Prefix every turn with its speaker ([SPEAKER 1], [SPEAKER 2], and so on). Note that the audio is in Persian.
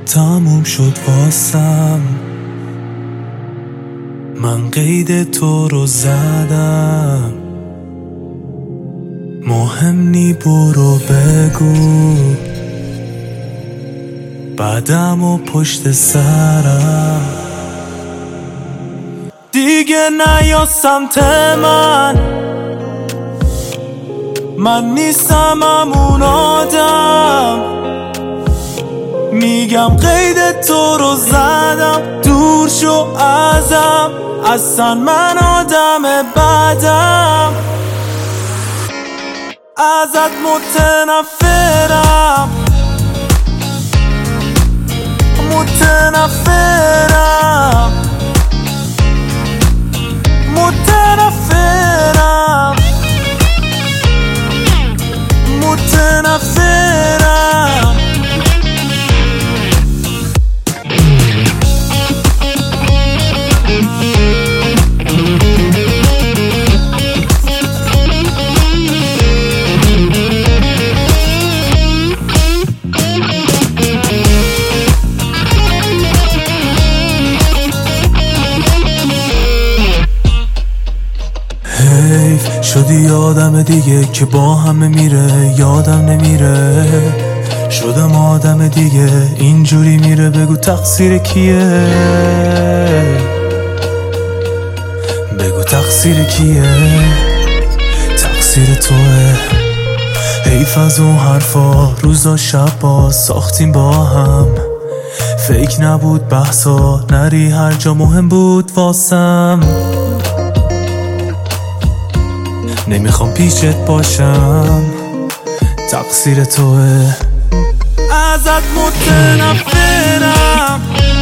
[SPEAKER 1] تموم شد واسم، من قید تو رو زدم. مهم نی برو بگو بعدم و پشت سرم. دیگه نیا سمت من نیستم همون آدم. میگم قید تو رو زدم، دور شو ازم، اصلا من آدم بدم. ازت متنفرم، متنفرم، متنفرم، متنفرم. حیف شدی یادم دیگه که با همه میره، یادم نمیره. شدم آدم دیگه اینجوری میره، بگو تقصیر کیه؟ بگو تقصیر کیه؟ تقصیر توه. حیف از اون حرفا، روزا شبا ساختیم با هم. فیک نبود بحثا، نری هر جا مهم بود واسم. نمیخوام پیشت باشم، تقصیر توه. ازت متنفرم،